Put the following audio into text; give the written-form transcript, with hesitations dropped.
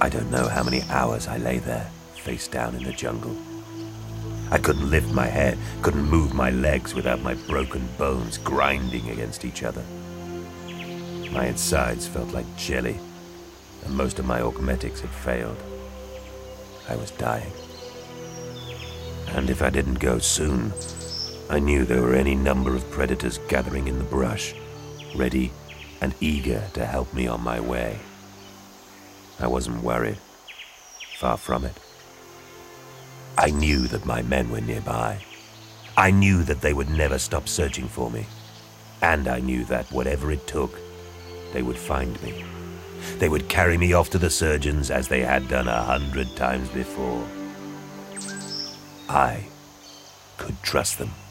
I don't know how many hours I lay there, face down in the jungle. I couldn't lift my head, couldn't move my legs without my broken bones grinding against each other. My insides felt like jelly, and most of my augmetics had failed. I was dying. And if I didn't go soon, I knew there were any number of predators gathering in the brush, ready and eager to help me on my way. I wasn't worried. Far from it. I knew that my men were nearby. I knew that they would never stop searching for me. And I knew that whatever it took, they would find me. They would carry me off to the surgeons as they had done 100 times before. I could trust them.